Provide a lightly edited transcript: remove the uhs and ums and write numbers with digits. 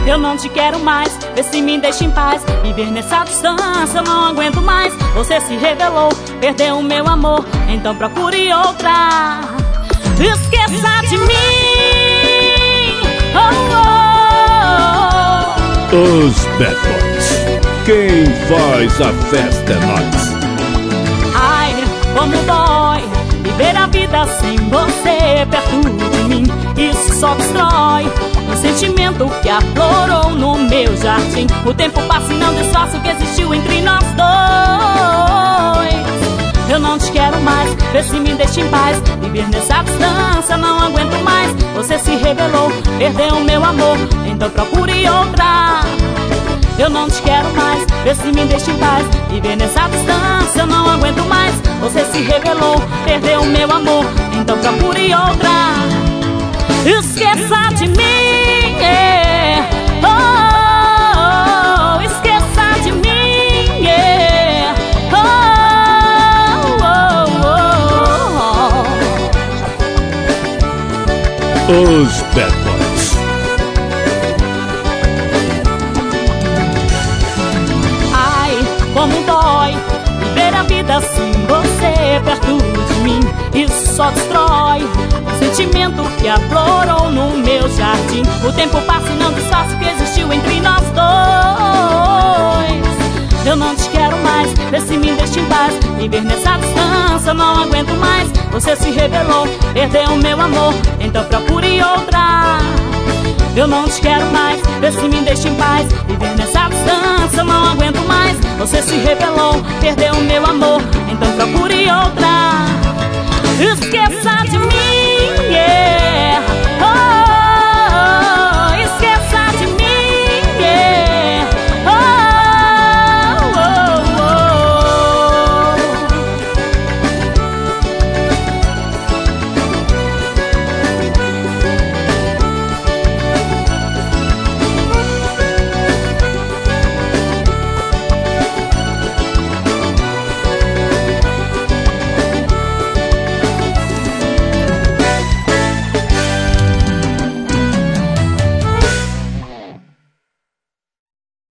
Eu não te quero mais, vê se me deixa em paz. Viver nessa distância eu não aguento mais. Você se revelou, perdeu o meu amor, então procure outra. Esqueça de mim. Os Bad Boys. Quem faz a festa é nós. Ai, como dói viver a vida sem você perto de mim. Isso só destrói o sentimento que aflorou no meu jardim. O tempo passa e não disfarça o que existiu entre nós dois. Eu não te quero mais, vê se me deixa em paz. Viver nessa distância não aguento mais. Você se revelou, perdeu o meu amor, então procure outra. Eu não te quero mais, vê se me deixa em paz. Viver nessa distância eu não aguento mais. Você se revelou, perdeu o meu amor, então procure outra. Esqueça de mim, yeah. Oh, esqueça de mim, yeah. Os Bad Boys. Ai, como dói viver a vida sem você perto de mim. Isso só destrói o sentimento que aflorou no meu jardim. O tempo passa e não disfarça o que existiu entre nós dois. Eu não te quero mais, vê se me deixa em paz. Viver nessa distância não aguento mais. Você se revelou, perdeu o meu amor, então procure outra. Eu não te quero mais, vê se me deixa em paz. Viver nessa distância não aguento mais. Você se revelou, perdeu o meu amor, então procure outra. Esqueça de mim.